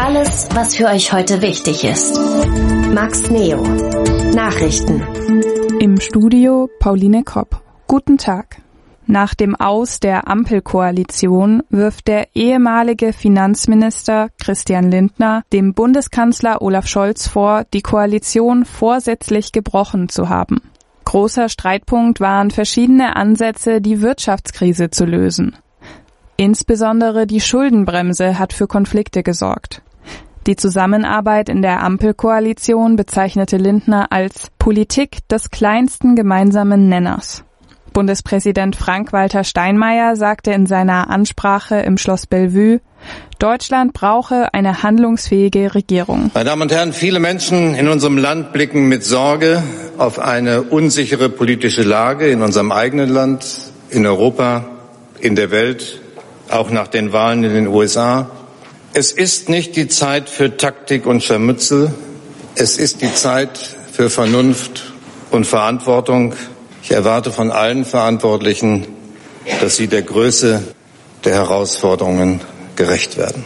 Alles, was für euch heute wichtig ist. Max Neo. Nachrichten. Im Studio Pauline Kopp. Guten Tag. Nach dem Aus der Ampelkoalition wirft der ehemalige Finanzminister Christian Lindner dem Bundeskanzler Olaf Scholz vor, die Koalition vorsätzlich gebrochen zu haben. Großer Streitpunkt waren verschiedene Ansätze, die Wirtschaftskrise zu lösen. Insbesondere die Schuldenbremse hat für Konflikte gesorgt. Die Zusammenarbeit in der Ampelkoalition bezeichnete Lindner als Politik des kleinsten gemeinsamen Nenners. Bundespräsident Frank-Walter Steinmeier sagte in seiner Ansprache im Schloss Bellevue, Deutschland brauche eine handlungsfähige Regierung. Meine Damen und Herren, viele Menschen in unserem Land blicken mit Sorge auf eine unsichere politische Lage in unserem eigenen Land, in Europa, in der Welt, auch nach den Wahlen in den USA. Es ist nicht die Zeit für Taktik und Scharmützel. Es ist die Zeit für Vernunft und Verantwortung. Ich erwarte von allen Verantwortlichen, dass sie der Größe der Herausforderungen gerecht werden.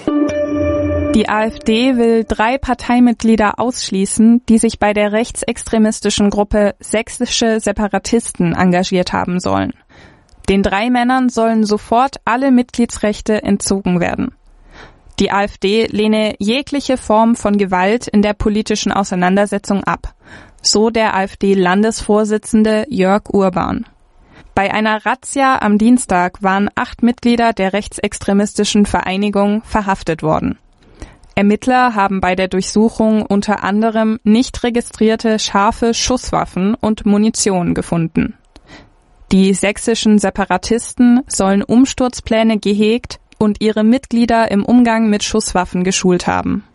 Die AfD will 3 Parteimitglieder ausschließen, die sich bei der rechtsextremistischen Gruppe Sächsische Separatisten engagiert haben sollen. Den 3 Männern sollen sofort alle Mitgliedsrechte entzogen werden. Die AfD lehne jegliche Form von Gewalt in der politischen Auseinandersetzung ab. So der AfD-Landesvorsitzende Jörg Urban. Bei einer Razzia am Dienstag waren 8 Mitglieder der rechtsextremistischen Vereinigung verhaftet worden. Ermittler haben bei der Durchsuchung unter anderem nicht registrierte scharfe Schusswaffen und Munition gefunden. Die sächsischen Separatisten sollen Umsturzpläne gehegt und ihre Mitglieder im Umgang mit Schusswaffen geschult haben.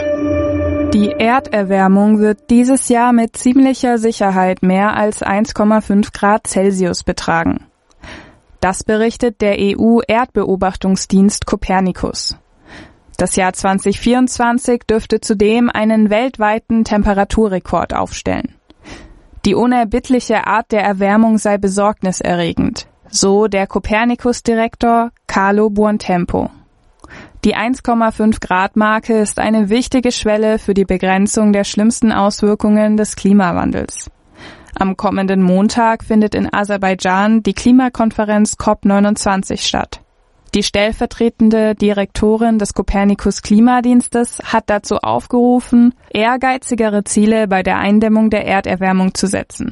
Die Erderwärmung wird dieses Jahr mit ziemlicher Sicherheit mehr als 1,5 Grad Celsius betragen. Das berichtet der EU-Erdbeobachtungsdienst Copernicus. Das Jahr 2024 dürfte zudem einen weltweiten Temperaturrekord aufstellen. Die unerbittliche Art der Erwärmung sei besorgniserregend, so der Copernicus-Direktor Carlo Buontempo. Die 1,5 Grad Marke ist eine wichtige Schwelle für die Begrenzung der schlimmsten Auswirkungen des Klimawandels. Am kommenden Montag findet in Aserbaidschan die Klimakonferenz COP29 statt. Die stellvertretende Direktorin des Copernicus-Klimadienstes hat dazu aufgerufen, ehrgeizigere Ziele bei der Eindämmung der Erderwärmung zu setzen.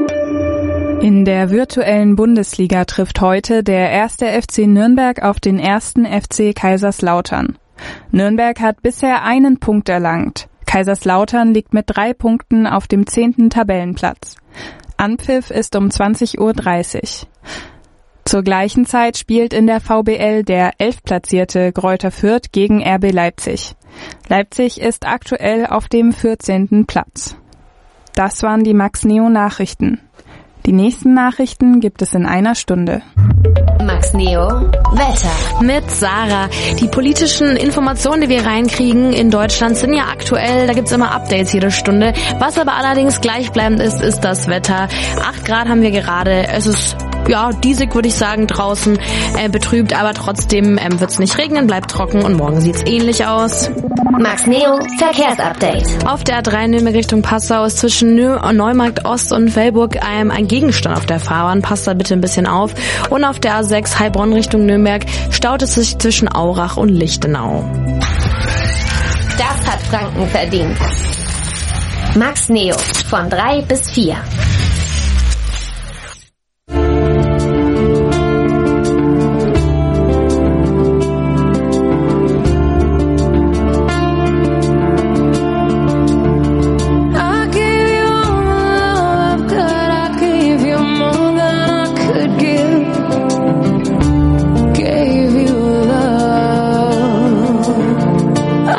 In der virtuellen Bundesliga trifft heute der 1. FC Nürnberg auf den 1. FC Kaiserslautern. Nürnberg hat bisher einen Punkt erlangt. Kaiserslautern liegt mit 3 Punkten auf dem 10. Tabellenplatz. Anpfiff ist um 20:30 Uhr. Zur gleichen Zeit spielt in der VBL der 11. Greuther Fürth gegen RB Leipzig. Leipzig ist aktuell auf dem 14. Platz. Das waren die Max Neo Nachrichten. Die nächsten Nachrichten gibt es in einer Stunde. Max Neo Wetter mit Sarah. Die politischen Informationen, die wir reinkriegen in Deutschland, sind ja aktuell. Da gibt's immer Updates jede Stunde. Was aber allerdings gleichbleibend ist das Wetter. 8 Grad haben wir gerade. Es ist diesig, würde ich sagen, draußen betrübt, aber trotzdem wird's nicht regnen, bleibt trocken und morgen sieht's ähnlich aus. Max Neo Verkehrsupdate. Auf der A3 Nürnberg Richtung Passau ist zwischen Neumarkt Ost und Velburg ein Gegenstand auf der Fahrbahn. Passt da bitte ein bisschen auf. Und auf der A6 Heilbronn Richtung Nürnberg staut es sich zwischen Aurach und Lichtenau. Das hat Franken verdient. Max Neo von 3 bis 4.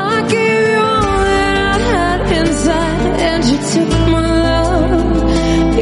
And you took my love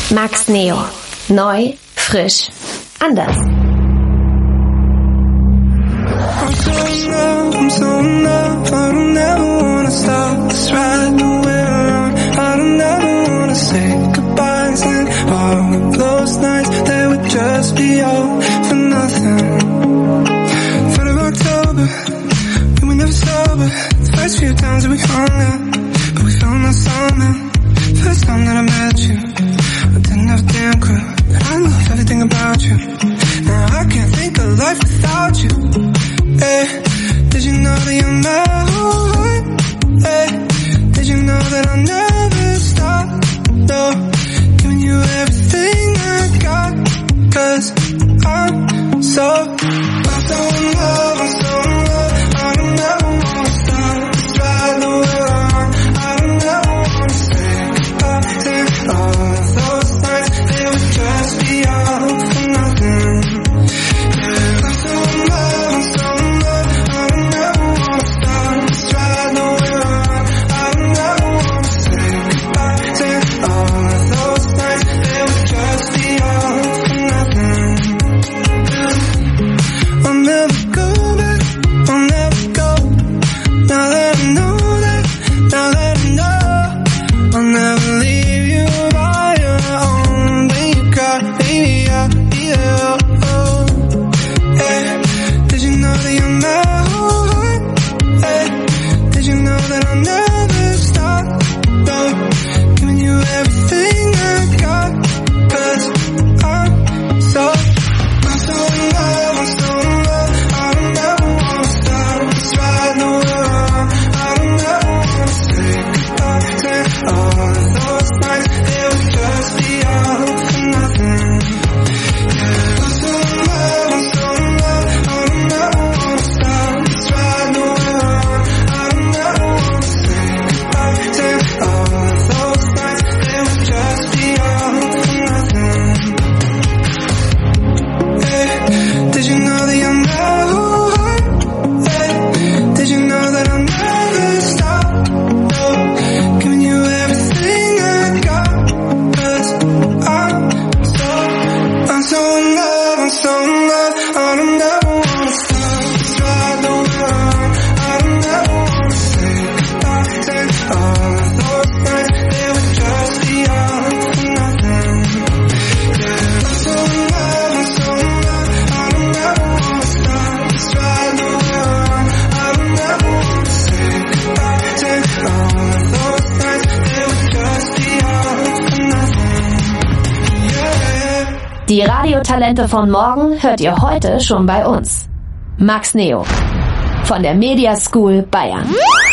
Max Neo. Neu, frisch, anders. I'm so in love, I don't ever wanna stop this ride the way around. I don't ever wanna say goodbyes, and all of those nights they would just be all for nothing. 3rd of October, we were never sober. The first few times that we hung out, but we found our soulmate. First time that I met you, I didn't have a damn clue that I love everything about you. Now I can't think of life without you. Hey, did you know that you're my whole heart? Hey, did you know that I'll never stop? No, giving you everything I got. 'Cause I'm so in love, I'm so in love. I don't ever wanna stop this ride the way around. I don't ever wanna say goodbye. And all of those nights, they would just be all for nothing. Yeah, I'm so in love, I'm so in love. I don't ever wanna stop this ride the way around. I don't ever wanna say goodbye. And all of those nights, they would just be all for nothing. I'll never go back, I'll never go. Now that I know that, now that I know, I'll never leave you by your own. When you got me, yeah, oh. Hey, did you know that you're my whole heart? Hey, did you know that I'll never stop? No, giving you everything I got. 'Cause I'm so in love, I'm so in love. I don't ever wanna stop this ride the way around. I don't ever wanna say goodbye. And all of those nights, they would just be all for nothing. Yeah, I'm so in love, I'm so in love. I don't ever wanna stop this ride the way around. I don't ever wanna say goodbye. And all of those nights, they would just be all for nothing. Hey, did you know that you're my whole heart? Hey, did you know that I'll never stop? No, giving you everything I got. 'Cause I'm so in love, I'm so in love. I don't ever wanna stop this ride the way around. I don't ever wanna say goodbye. And all of those nights, they would just be all for nothing. Yeah, I'm so in love, I'm so in love. I don't ever wanna stop this ride the way around. I don't ever wanna say goodbye. And all of those nights, they would just be all for nothing. Yeah. Die Radiotalente von morgen hört ihr heute schon bei uns. Max Neo von der Media School Bayern.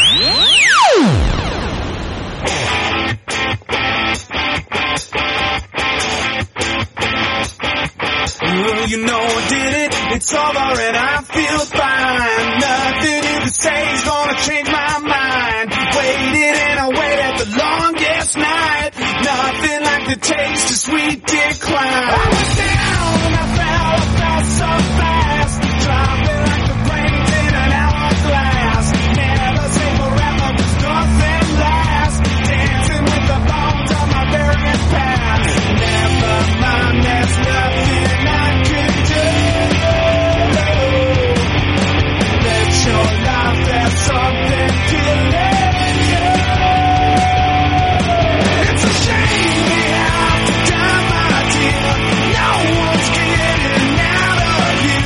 You know I did it, it's over and I feel fine. Nothing you can say is gonna change my mind. Waited and I waited the longest night. Nothing like the taste of sweet decline. I was down, I fell so fast. Dropping like the brains in an hourglass. Never say forever, 'cause nothing lasts. Dancing with the bones of my very past. Never mind, there's nothing I can do. Let your life, there's something killing you. It's a shame we have to die, my dear. No one's getting out of here.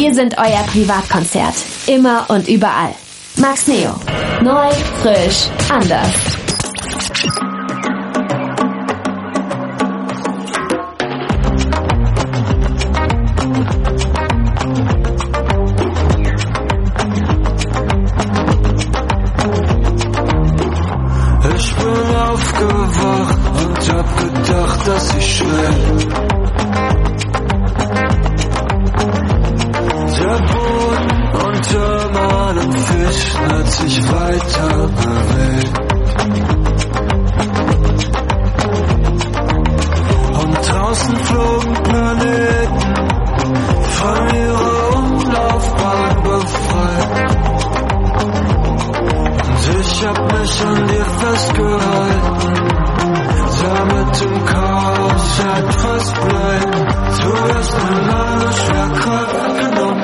Wir sind euer Privatkonzert. Immer und überall. Max Neo. Neu, frisch, anders. Ich bin aufgewacht und hab gedacht, dass ich schläf. Der Boden unter meinen Füßen hat sich weiter bewegt. Und draußen flogen Planeten von ihrer Umlaufbahn befreit. Und ich hab mich an dir festgehalten, damit im Chaos etwas bleibt. Du hast mir meine Schwerkraft genommen.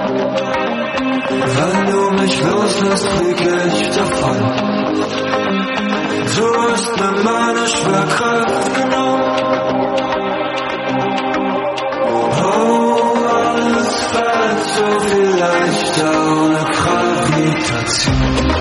Wenn du mich loslässt, fliege ich davon. Du hast mir meine Schwerkraft genommen. Oh, alles fällt so viel leichter ohne Gravitation.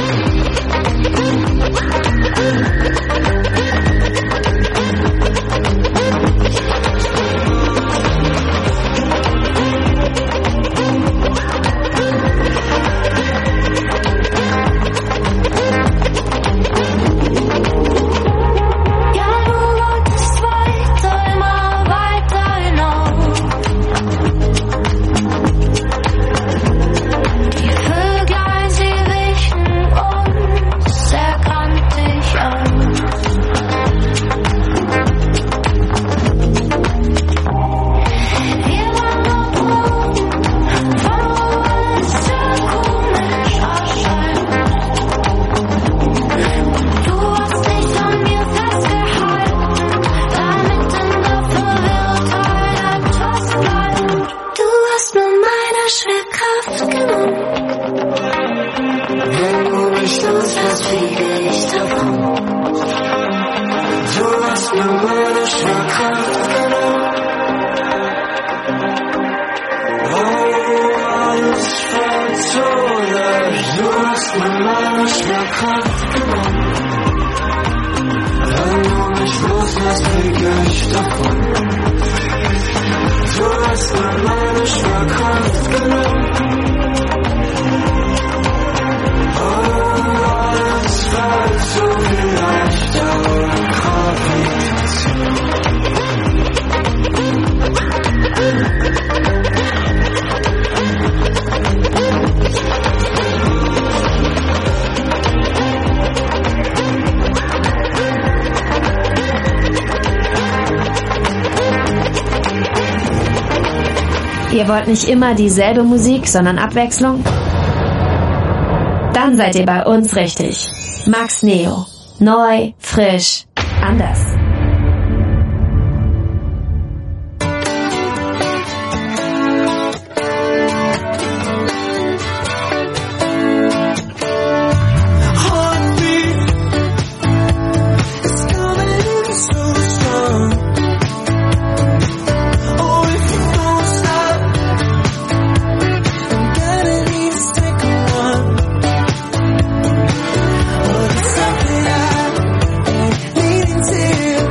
Ihr wollt nicht immer dieselbe Musik, sondern Abwechslung? Dann seid ihr bei uns richtig. Max Neo. Neu, frisch, anders. Leading to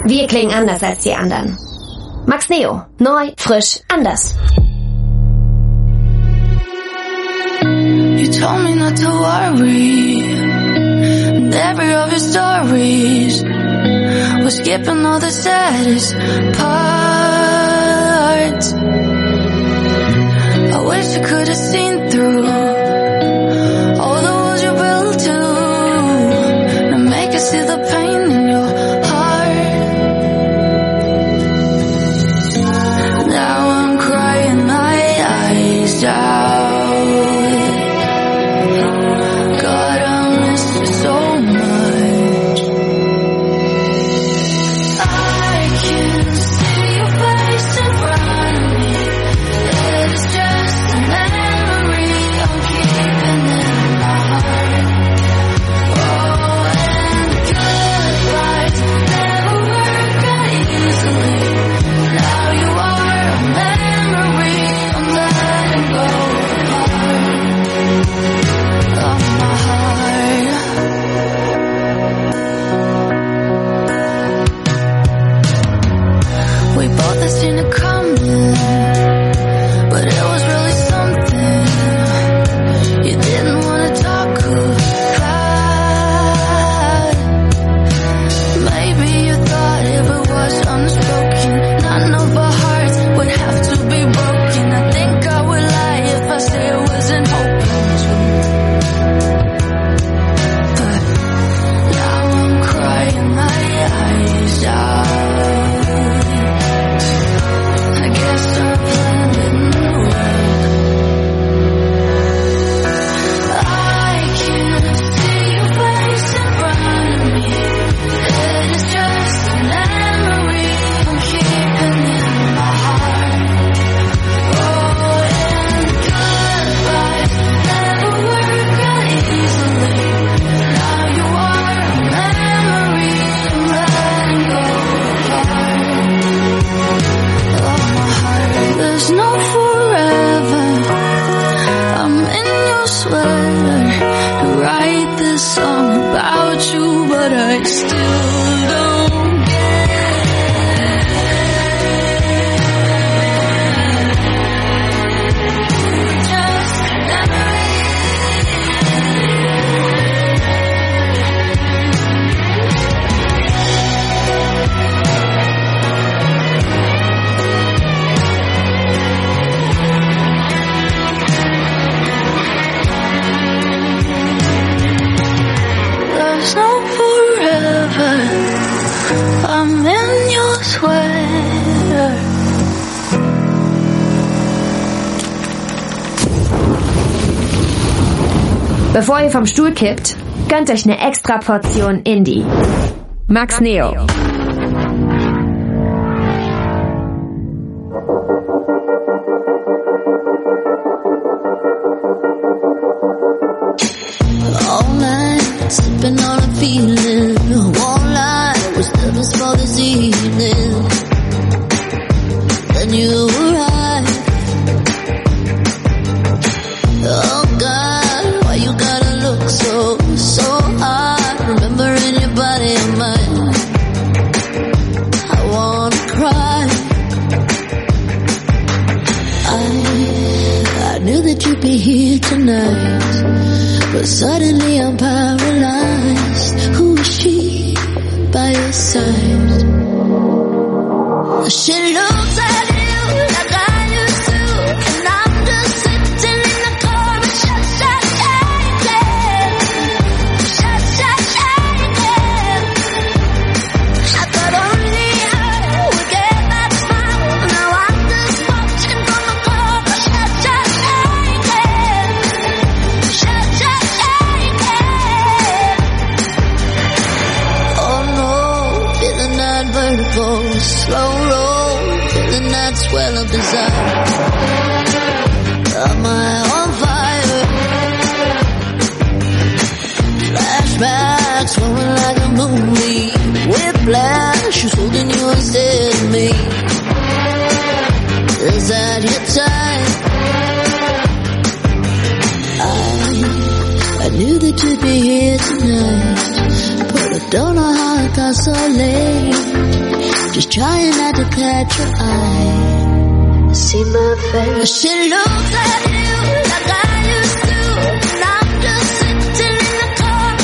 Wir klingen anders als die anderen. Max Neo. Neu, frisch, anders. You told me not to worry, and every of your stories was skipping all the saddest parts. I wish I could have seen through all the walls you built to, to make us see the pain in your heart. Now I'm crying my eyes out. Bevor ihr vom Stuhl kippt, gönnt euch eine extra Portion Indie. Max Neo. All night, sipping on a feeling. One light was nervous for this evening. Then you arrived. Oh God, why you gotta look so hard? Remembering your body and mine. I wanna cry. I knew that you'd be here tonight, but suddenly I'm paralyzed. Who is she by your side? She looks at you like I used to, and I'm just sitting in the car and shaking. I thought only I would get that smile. Now I'm just watching from the car and oh no, feeling that vertigo, slow roll, feeling that swell of desire. Am I on fire? Flashbacks flowing like a movie. Whiplash, who's holding you instead of me? Is that your time? I knew that you'd be here tonight, but I don't know how it got so late. just trying not to catch your eye. See my face. She looks at you like I used to, and I'm just sitting in the corner,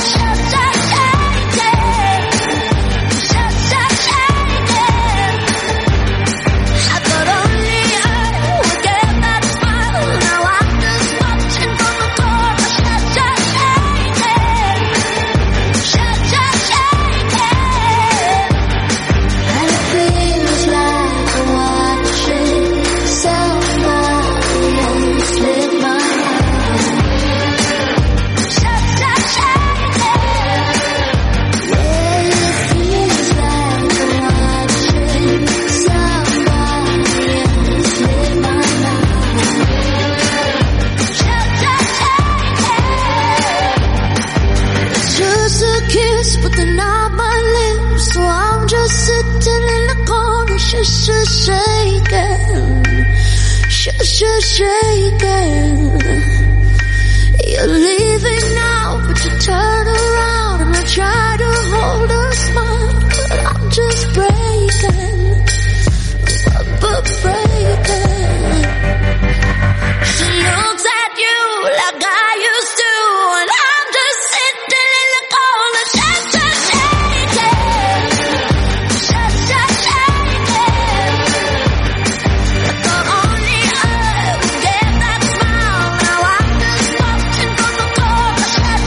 shaking. I thought only I would get that smile. Now I'm just watching from the corner, and it feels like I'm watching somebody else live my life. But they're not my lips, so I'm just sitting in the corner, shaking. You're leaving now, but you turn around and I try to hold a smile, but I'm just breaking. She looks at you like I used to, and I'm just sitting in the corner, shaking. I thought only I would get that smile. Now I'm just watching from the corner,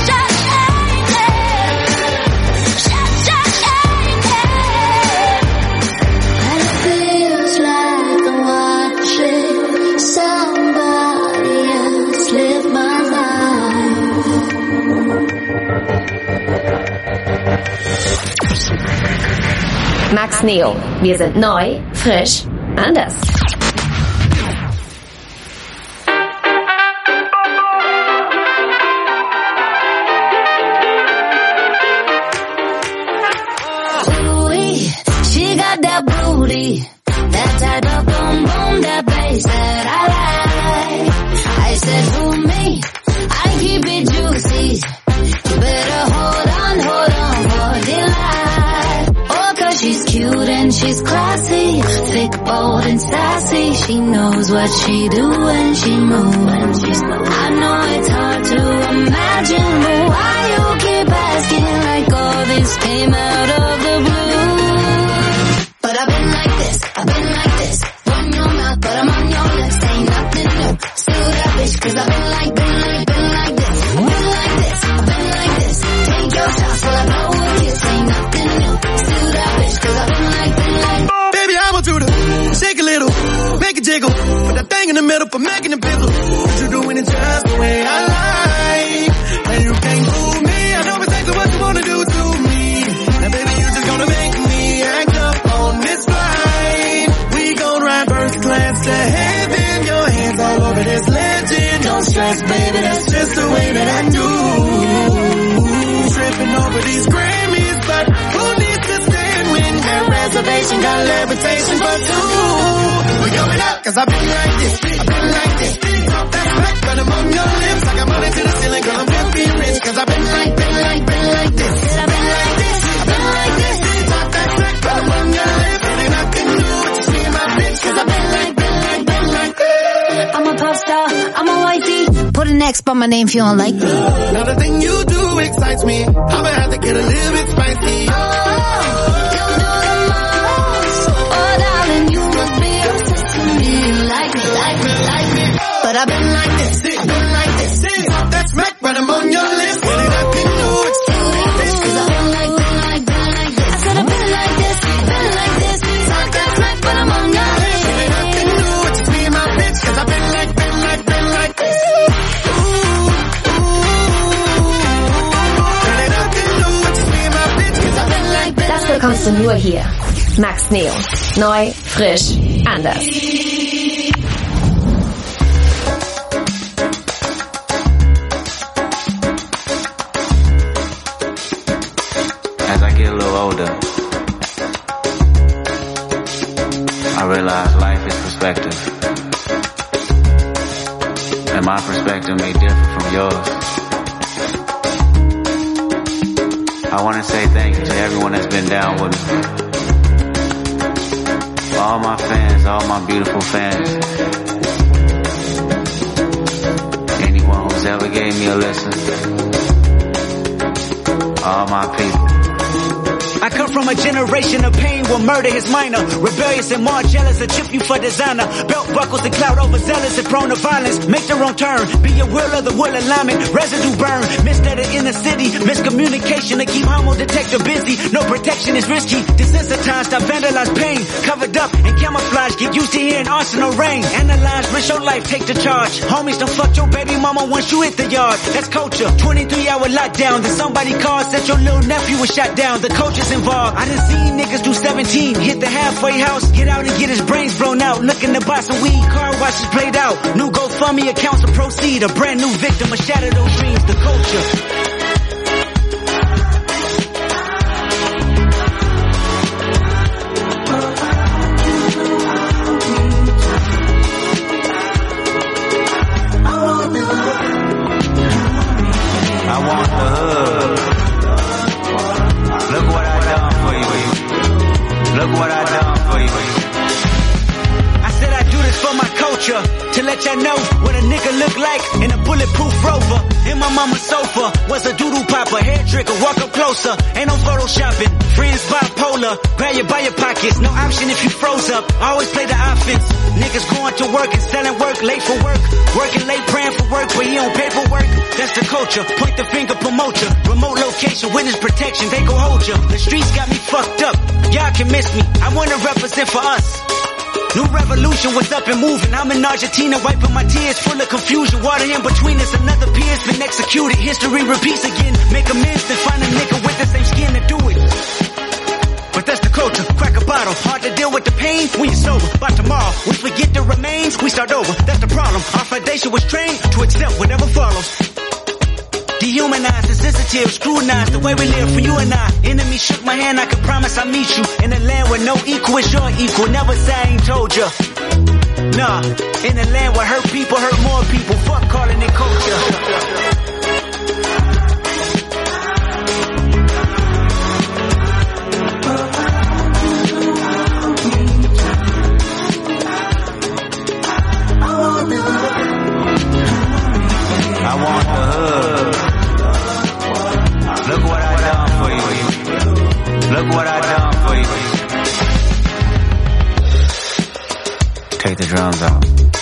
and it feels like I'm watching somebody else live my life. Max Neo. Wir sind neu, frisch, anders. Ooh-wee, she got that booty, that type of boom boom, that bass that I like. I said, who me? I keep it juicy. You better hold on for dear life. Oh, 'cause she's cute and she's classy, thick, bold and sassy. She knows what she do when she moves. I know it's hard to imagine, but why you keep asking like all this came out of the blue? But I've been like this, run your mouth, but I'm on your lips, ain't nothing new. Still that bitch, 'cause I've been like this. I've been like this, take your shots while I blow a kiss, ain't nothing new. Still that bitch, 'cause I've been like this. Baby, I want you to shake a little, make it jiggle, put that thing in the middle for making it pizzle. But you're doing it just the way I like, and you can't fool me. I know exactly what you wanna do to me. Now baby, you just gonna make me act up on this flight. We gon' ride first class to heaven, your hands all over this legend. Don't stress, baby, that's just the way that I do. Tripping over these Grammys, but who needs to stand when that reservation got levitation for two? We're going up, 'cause I've been like this. That's right, but I'm on your lips, I got money to the ceiling, girl, I'm filthy rich. 'Cause I've been like this. I've been like this. That's right, but I'm on your lips, it ain't nothing new, but you see my bitch. 'Cause I've been like this. I'm a pop star, I'm a wifey. Put an X by my name if you don't like me. Now the thing you do excites me, I'ma have to get a little bit spicy. You do the most. Oh, darling, you must be obsessed with me. Like me. But I've been like this. That's right, but I'm on your lips, it ain't nothing new, it's too bitch. 'Cause I've been like this. I said I've been like this. Talk that smack, but I'm on your lips. It ain't nothing new, it's just me and my bitch. 'Cause I've been like this. It ain't nothing new, it's just me and my bitch. 'Cause I've been like this. Das bekommst du nur hier. Max Neo. Neu, frisch, anders. As I get a little older, I realize life is perspective. And my perspective may differ from yours. I want to say thank you to everyone that's been down with me. all my fans, all my beautiful fans. Anyone who's ever gave me a listen. All my people. I come from a generation of pain where murder is minor. Rebellious and more jealous, a chip you for designer. Belt buckles and clout overzealous and prone to violence. Make their own turn, be a will of the will alignment. Residue burn, missed at the inner city. Miscommunication to keep homo detector busy. No protection is risky. Desensitized, I vandalize pain. Covered up and camouflage, get used to hearing arsenal rain. Analyze, risk your life, take the charge. Homies, don't fuck your baby mama once you hit the yard. That's culture, 23-hour lockdown. Then somebody called, said your little nephew was shot down. The culture's involved. I done seen niggas do 17, hit the halfway house, get out and get his brains blown out. Looking to buy some weed, car washes played out. New GoFundMe accounts to proceed, a brand new victim, a shatter those dreams, the culture. I want the hood. Look what I done for you. Look what I done for you. I said I do this for my culture, to let y'all know what a nigga look like in a bulletproof Rover. In my mama's sofa was a doodle popper, hair trigger, walk up closer, ain't no photoshopping. Friends bipolar, grab you by your pockets, no option if you froze up. Always play the offense. Niggas going to work and selling work, late for work, working late, praying for work, but he on paperwork. That's the culture. Point the finger, promote ya. Remote location, witness protection, they gon' hold ya. The streets got me fucked up. Y'all can miss me. I wanna represent for us. New revolution was up and moving. I'm in Argentina wiping my tears, full of confusion. Water in between us, another peer's been executed. History repeats again. Make amends, then find a nigga with the same skin to do it. But that's the culture. Crack a bottle. Hard to deal with the pain when you're sober. By tomorrow, we forget the remains. We start over. That's the problem. Our foundation was trained to accept whatever follows. Dehumanized, insensitive, scrutinized the way we live for you and I. Enemy shook my hand, I could promise I'll meet you in a land where no equal is your equal. Never say I ain't told ya. Nah, in a land where hurt people hurt more people. Fuck calling it culture. I want the hood. Look what I done for you. Look what I done for you. Take the drums out.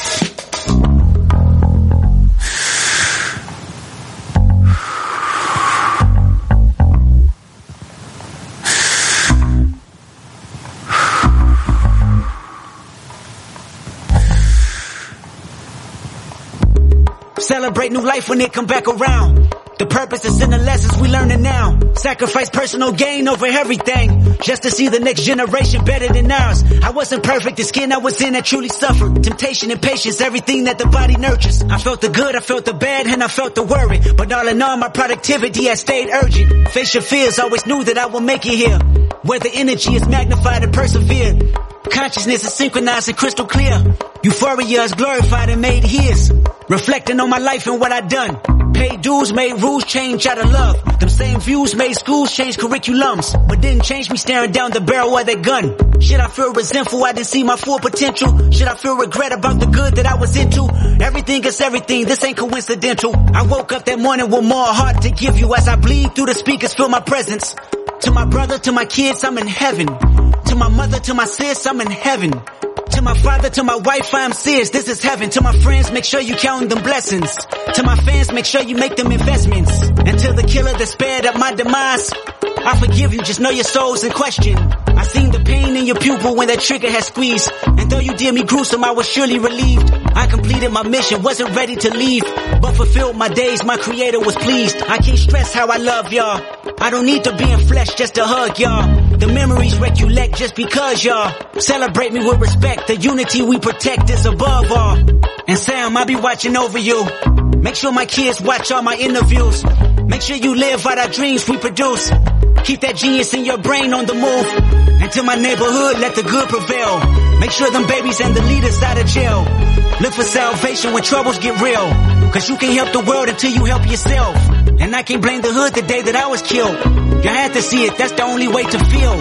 Celebrate new life when it come back around. The purpose is in the lessons we learning now. Sacrifice personal gain over everything, just to see the next generation better than ours. I wasn't perfect, the skin I was in that truly suffered. Temptation and patience, everything that the body nurtures. I felt the good, I felt the bad, and I felt the worry. But all in all, my productivity has stayed urgent. Face your fears, always knew that I would make it here. Where the energy is magnified and persevered. Consciousness is synchronized and crystal clear. Euphoria is glorified and made his. Reflecting on my life and what I done. Paid dues, made rules, change out of love. Them same views made schools change curriculums, but didn't change me staring down the barrel of that gun. Should I feel resentful I didn't see my full potential? Should I feel regret about the good that I was into? Everything is everything, this ain't coincidental. I woke up that morning with more heart to give you. As I bleed through the speakers, feel my presence. To my brother, to my kids, I'm in heaven. To my mother, to my sis, I'm in heaven. To my father, to my wife, I am serious, this is heaven. To my friends, make sure you count them blessings. To my fans, make sure you make them investments. And to the killer that spared up my demise, I forgive you, just know your soul's in question. I seen the pain in your pupil when that trigger had squeezed. And though you did me gruesome, I was surely relieved. I completed my mission, wasn't ready to leave, but fulfilled my days, my creator was pleased. I can't stress how I love y'all. I don't need to be in flesh just to hug y'all. The memories recollect just because y'all celebrate me with respect. The unity we protect is above all. And Sam, I'll be watching over you. Make sure my kids watch all my interviews. Make sure you live out our dreams we produce. Keep that genius in your brain on the move. And to my neighborhood, let the good prevail. Make sure them babies and the leaders out of jail. Look for salvation when troubles get real. Cause you can't help the world until you help yourself. And I can't blame the hood the day that I was killed. You had to see it, that's the only way to feel.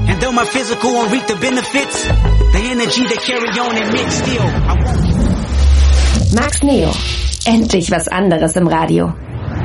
And though my physical won't reap the benefits, the energy they carry on emits still. Max Neo. Endlich was anderes im Radio.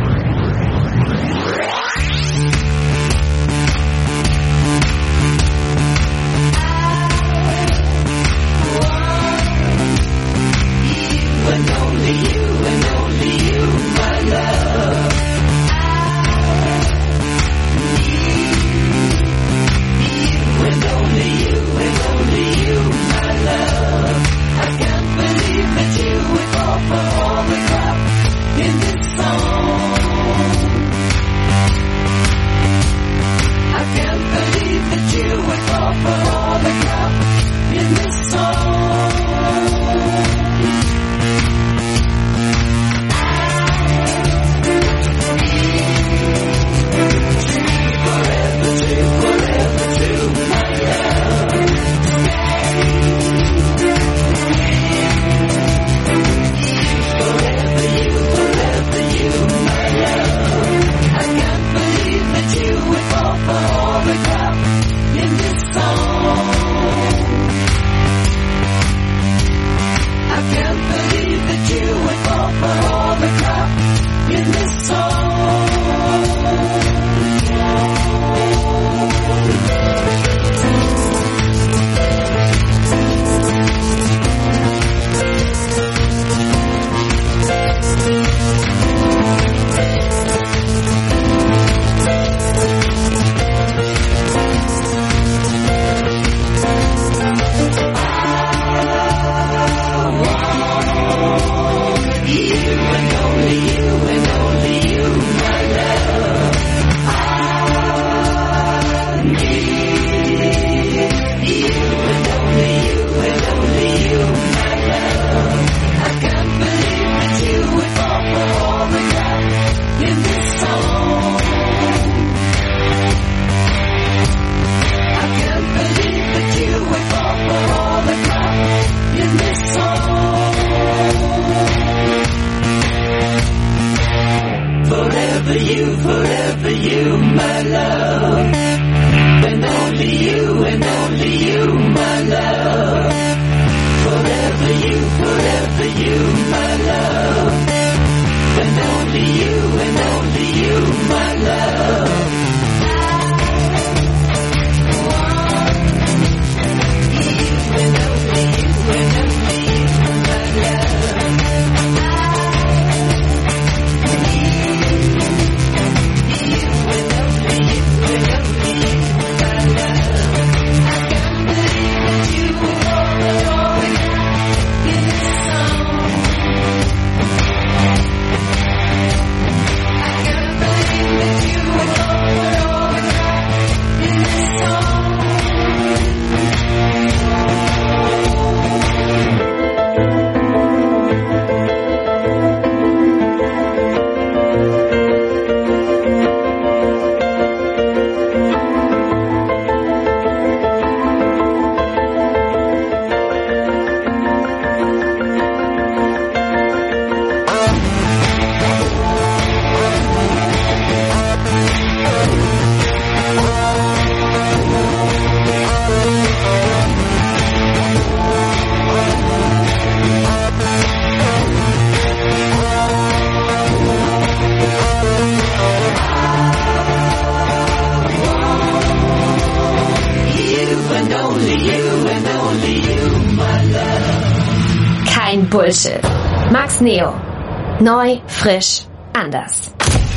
Bullshit. Max Neo. Neu, frisch, anders.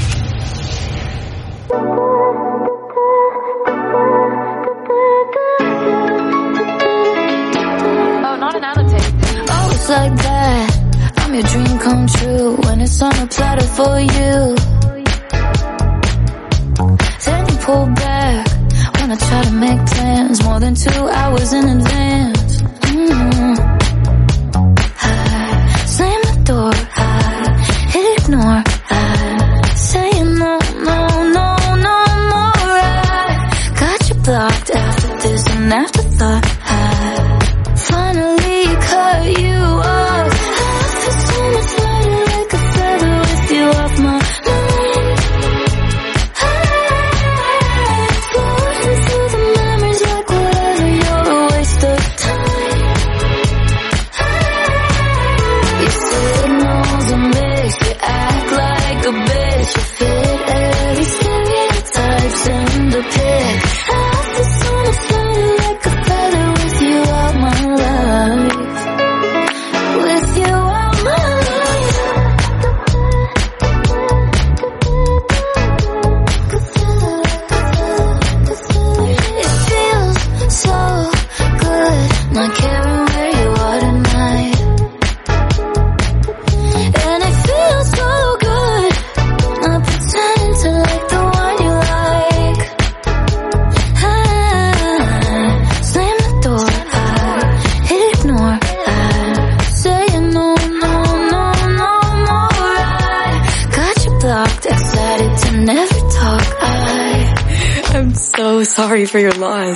Oh, not an annotated. Oh, it's like that. I'm your dream come true when it's on a platter for you. Then you pull back when I try to make plans more than 2 hours in advance. Ignore. Saying no, no, no, no more. I got you blocked after this an afterthought. I finally cut you off. I feel so much lighter like a feather with you off my mind. I'm floating through the memories like sorry for your loss.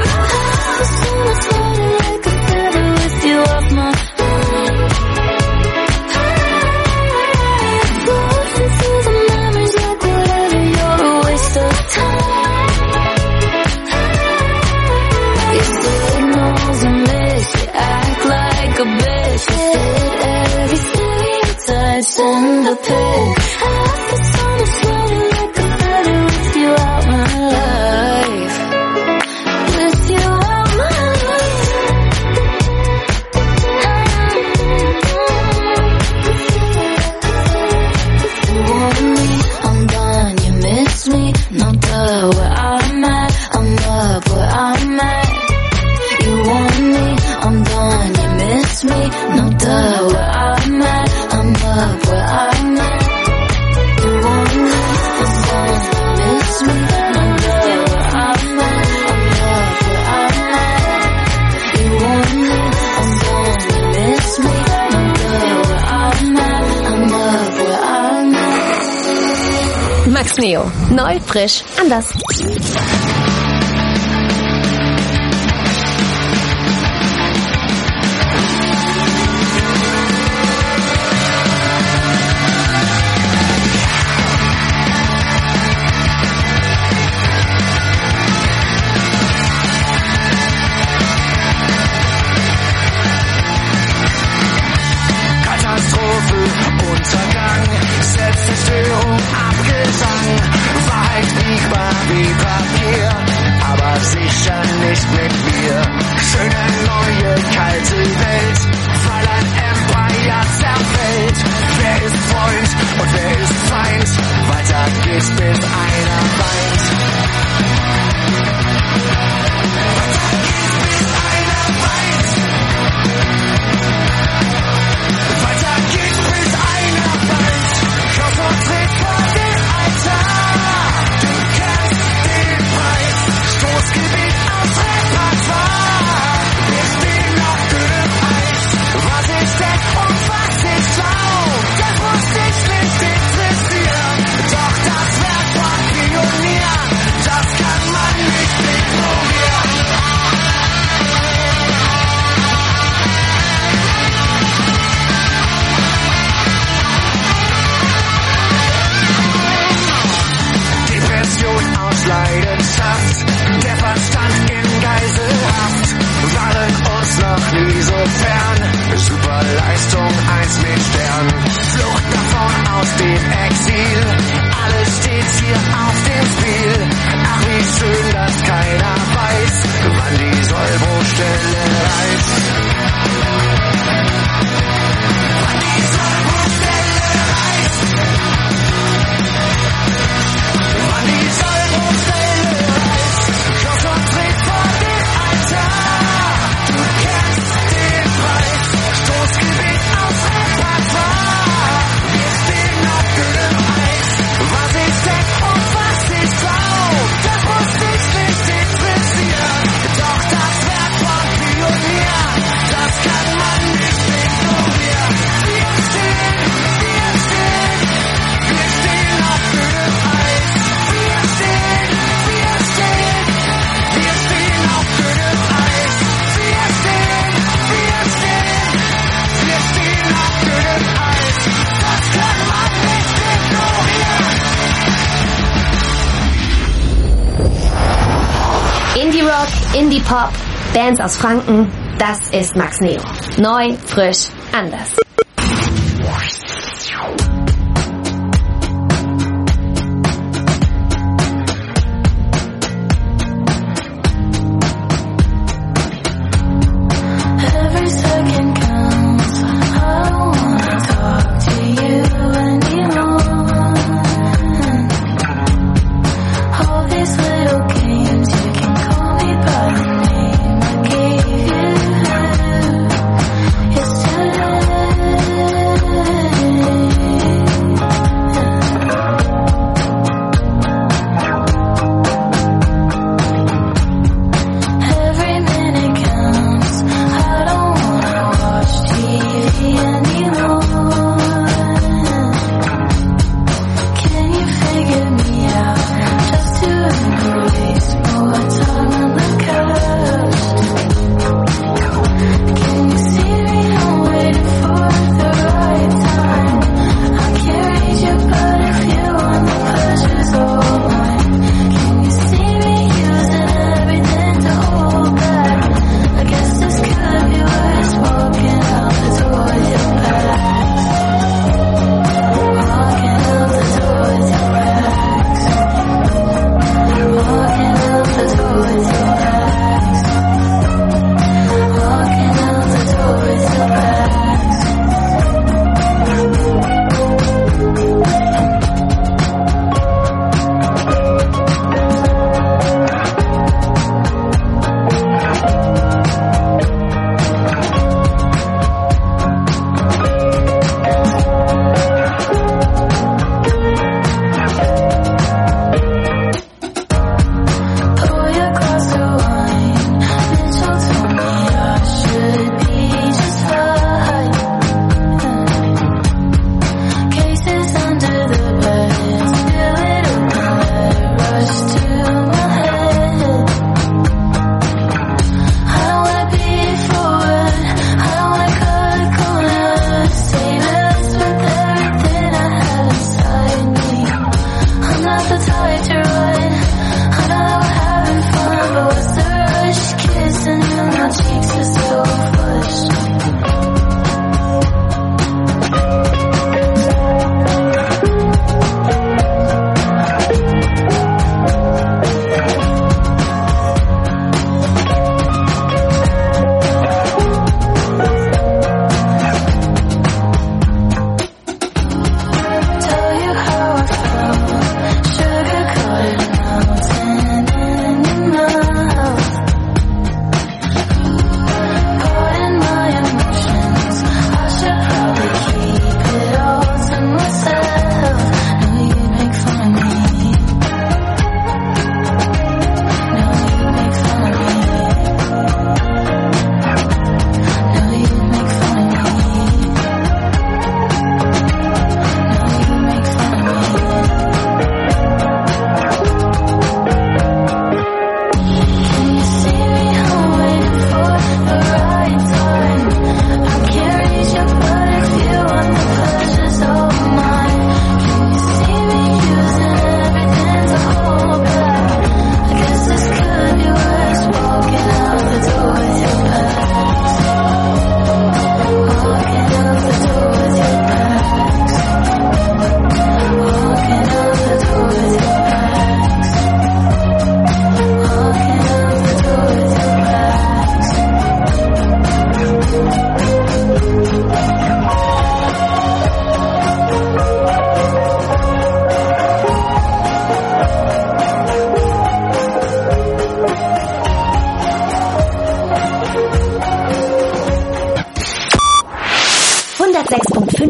In the pit, I feel so much better, like I'm better with you out my life. With you out my life. You want me, I'm done, you miss me. No duh, where I'm at, I'm up where I'm at. You want me, I'm done, you miss me. No duh, where I'm at, I'm up where I'm at. You want me, I'm done, you miss me. No duh, where I'm at, I'm up where I'm at. You want me, I'm done, you miss me. No duh, where I'm at, I'm up where I'm at. Max Neo. Neu, frisch, anders. Selbstzerstörung, Abgesang, Wahrheit biegbar wie Papier, aber sicher nicht mit mir. Schöne neue kalte Welt, weil ein Empire zerfällt. Wer ist Freund und wer ist Feind? Weiter geht's bis einer weint. Weiter geht's bis einer weint. Konzentriert vor dem Altar. Du kennst den Preis. Stoßgebiet aus Repertoire. Wir stehen auf dünnem Eis. Was ich denk und was ich glaub, das muss dich nicht interessieren. Doch das Werk von Pionieren, das kann man nicht ignorieren. Aus Leidenschaft, der Verstand in Geiselhaft, waren uns noch nie so fern. Superleistung 1 mit Stern, Flucht davon aus dem Exil, alles steht hier auf dem Spiel. Ach, wie schön, dass keiner weiß, wann die Sollbruchstelle reißt. Wann die Sollbruchstelle reißt. Wann die Sollbruchstelle reißt. Konzentriert vor dem Altar. Du kennst den Preis. Stoßgebiet aus Repertoire. Wir stehen auf dünnem Eis. Was ich denk und was ich glaub, das muss dich nicht interessieren. Doch das Werk von Pionieren, das kann man nicht ignorieren. Wir stehen auf dünnem Eis. Wir stehen auf dünnem Eis. Wir stehen auf dünnem Eis. Das kann man nicht ignorieren. Indie Rock, Indie Pop, Bands aus Franken, das ist Max Neo. Neu, frisch, anders. Every second counts. I don't wanna talk to you anymore. All these little games, you can call me by the name I gave you yesterday.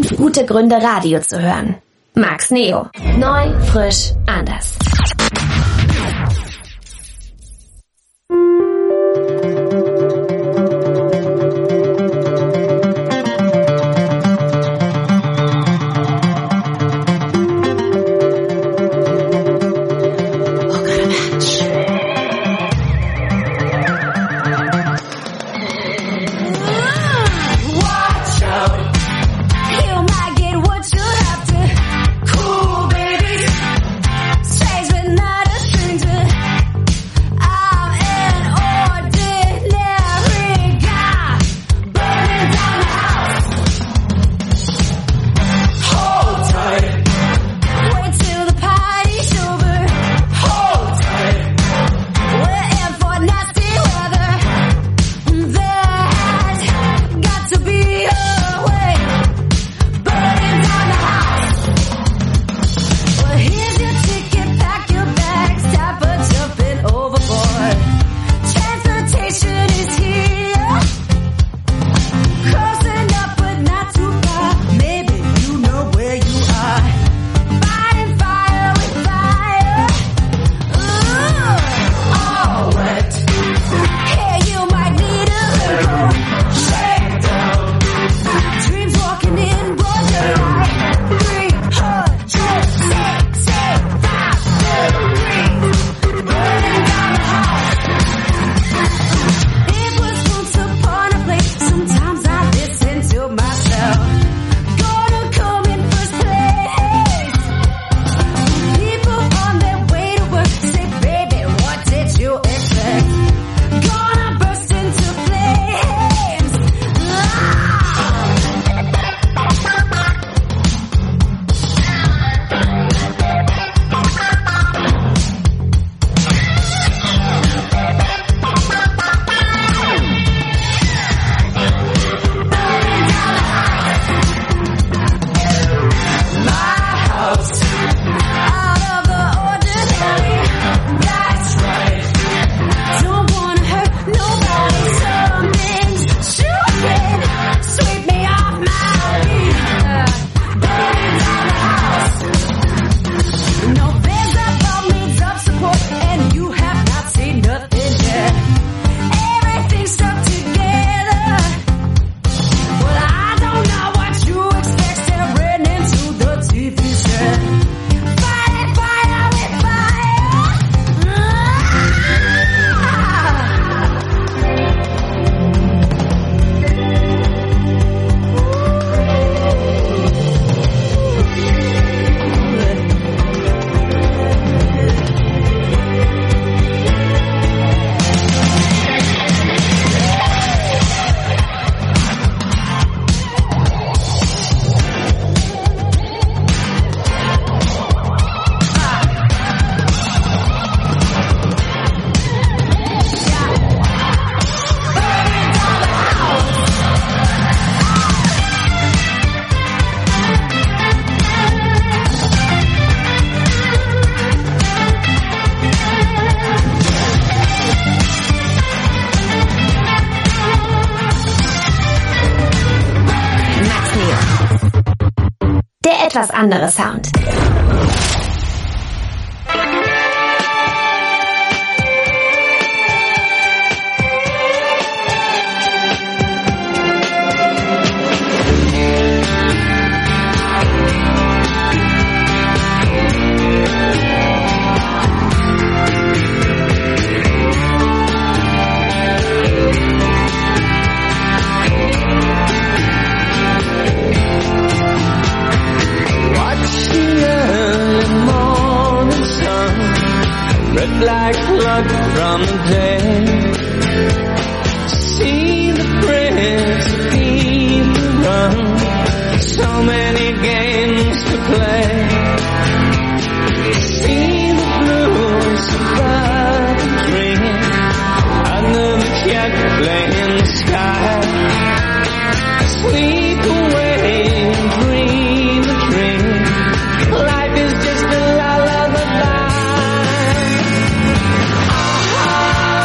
Gute Gründe, Radio zu hören. Max Neo. Neu, frisch, anders. Etwas andere Sound. Like blood from the dead. See the prince, see the run. So many games to play. See the blues above the dream. Under the jet playing sky. Sleep away, dream a dream. Life is just a lullaby.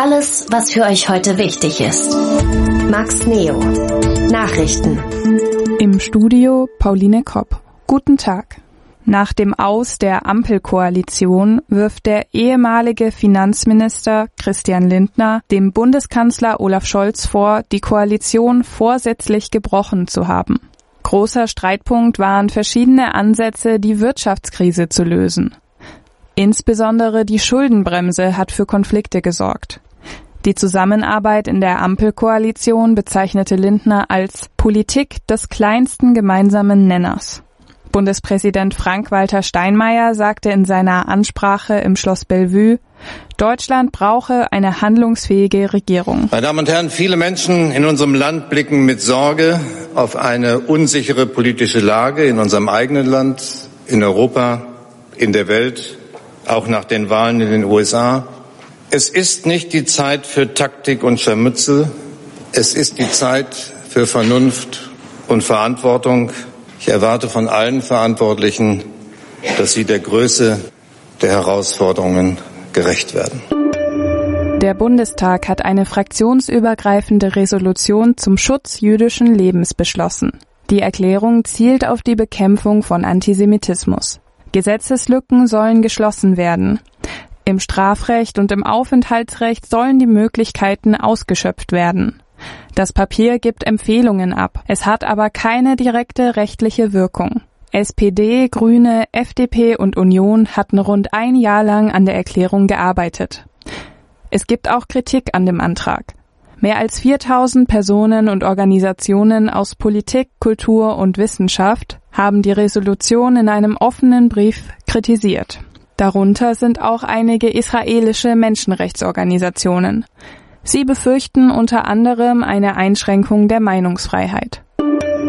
Alles, was für euch heute wichtig ist. Max Neo. Nachrichten. Im Studio Pauline Kopp. Guten Tag. Nach dem Aus der Ampelkoalition wirft der ehemalige Finanzminister Christian Lindner dem Bundeskanzler Olaf Scholz vor, die Koalition vorsätzlich gebrochen zu haben. Großer Streitpunkt waren verschiedene Ansätze, die Wirtschaftskrise zu lösen. Insbesondere die Schuldenbremse hat für Konflikte gesorgt. Die Zusammenarbeit in der Ampelkoalition bezeichnete Lindner als Politik des kleinsten gemeinsamen Nenners. Bundespräsident Frank-Walter Steinmeier sagte in seiner Ansprache im Schloss Bellevue, Deutschland brauche eine handlungsfähige Regierung. Meine Damen und Herren, viele Menschen in unserem Land blicken mit Sorge auf eine unsichere politische Lage in unserem eigenen Land, in Europa, in der Welt, auch nach den Wahlen in den USA. Es ist nicht die Zeit für Taktik und Scharmützel. Es ist die Zeit für Vernunft und Verantwortung. Ich erwarte von allen Verantwortlichen, dass sie der Größe der Herausforderungen gerecht werden. Der Bundestag hat eine fraktionsübergreifende Resolution zum Schutz jüdischen Lebens beschlossen. Die Erklärung zielt auf die Bekämpfung von Antisemitismus. Gesetzeslücken sollen geschlossen werden. Im Strafrecht und im Aufenthaltsrecht sollen die Möglichkeiten ausgeschöpft werden. Das Papier gibt Empfehlungen ab, es hat aber keine direkte rechtliche Wirkung. SPD, Grüne, FDP und Union hatten rund ein Jahr lang an der Erklärung gearbeitet. Es gibt auch Kritik an dem Antrag. Mehr als 4000 Personen und Organisationen aus Politik, Kultur und Wissenschaft haben die Resolution in einem offenen Brief kritisiert. Darunter sind auch einige israelische Menschenrechtsorganisationen. Sie befürchten unter anderem eine Einschränkung der Meinungsfreiheit.